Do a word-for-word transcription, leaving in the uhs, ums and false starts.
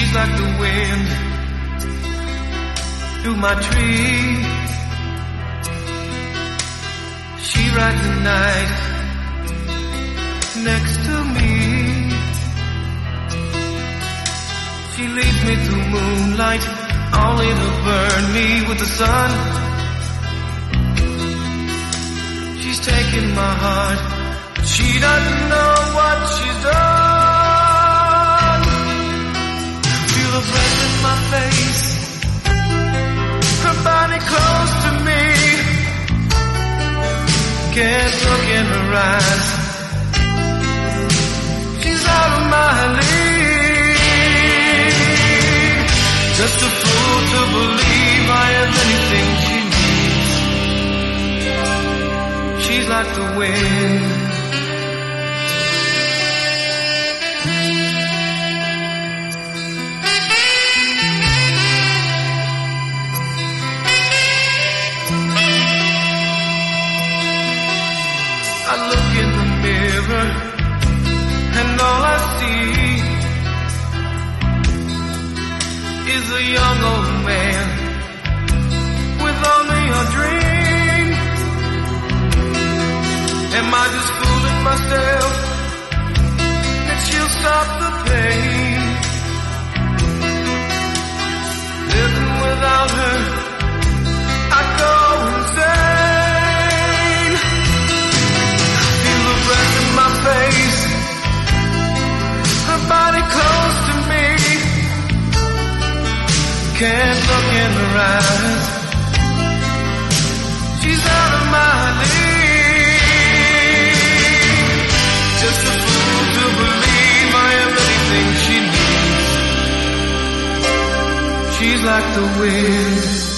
She's like the wind through my tree. She rides the night next to me. She leads me through moonlight, only to burn me with the sun. She's taking my heart, but she doesn't know what she's done. Feel her breath in my face, her body close to me. Can't look in her eyes, she's out of my league. Just a fool to believe I have anything she needs. She's like the wind. I look in the mirror and all I see is a young old man with only a dream. Am I just fooling myself that she'll stop the pain? Living without her, I go insane. Feel the breath in my face, her body close to me. Can't look in her eyes, she's out of my league. Just a fool to believe I am anything she needs. She's like the wind.